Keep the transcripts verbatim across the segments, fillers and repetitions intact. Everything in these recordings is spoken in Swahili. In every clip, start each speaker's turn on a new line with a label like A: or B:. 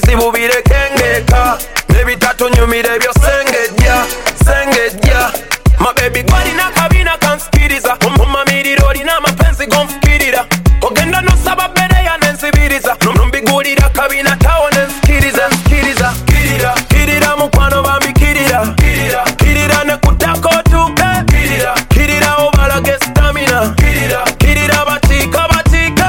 A: ebizibu birekengeka nebitatu nyumire byo sengejja sengejja my baby gwalina kabina kansikiriza mumamiriro olina amapenzi gonfukirira ogenda nosaba bereya nensibiriza nombigulira kabina tawo nensikiriza nsikiriza kirira kirira mukwano bambi kirira kirira kirira nekutako otuuke kirira kirira obalage stamina kirira kirira batika batike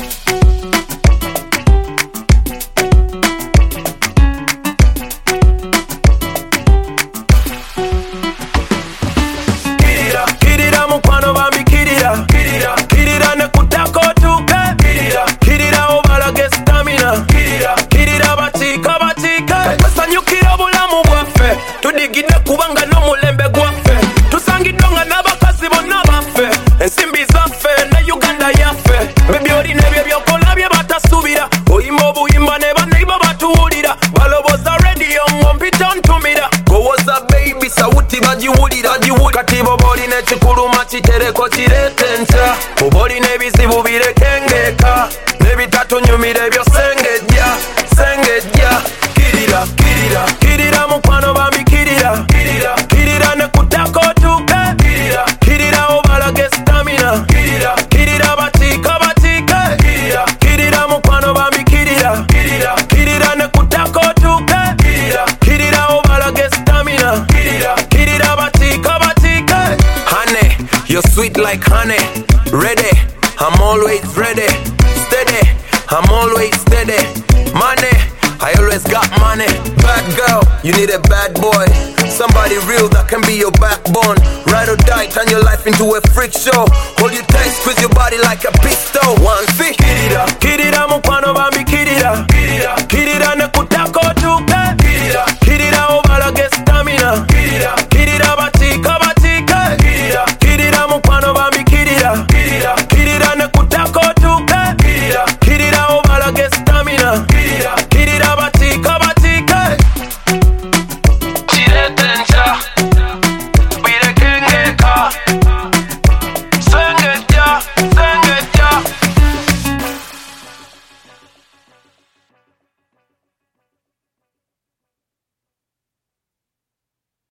A: kirira kirira mukwano bambi kirira kirira kirira nekutako otuuke kirira kirira obalage stamina kirira kirira batika batike basanyukira obulamu bwaffe tudigidde kubanga n'omulembe gwaffe tusangiddwa nga n'abakazi bonna baffe ensimbi zaffe ne uganda yaffe bebi olina ebyo byokola bye batasuubira oyimba obuyimba ne baneiba batuwulira baloboza rediyo ngompita ntumira gowoza baby sawuti bagiwulira kati boba olina ekikuluma kitereko kireete ntya oba olina ebizibu birekengeka nebitatunyumira ebyo sengejja sengejja kirira kirira kirira mukwano bambi kirira kirira kirira nekutako otuuke kirira kirira obalage stamina kirira kirira batika batike kirira kirira mukwano bambi kirira kirira kirira nekutako otuuke kirira kirira obalage stamina kirira kirira batika batike honey you're sweet like honey ready I'm always ready steady I'm always steady money I always got money. Bad girl, you need a bad boy. Somebody real that can be your backbone. Ride or die, turn your life into a freak show. Hold you tight, squeeze your body like a pistol. One feet. Kirira, kirira mukwano bambi kirira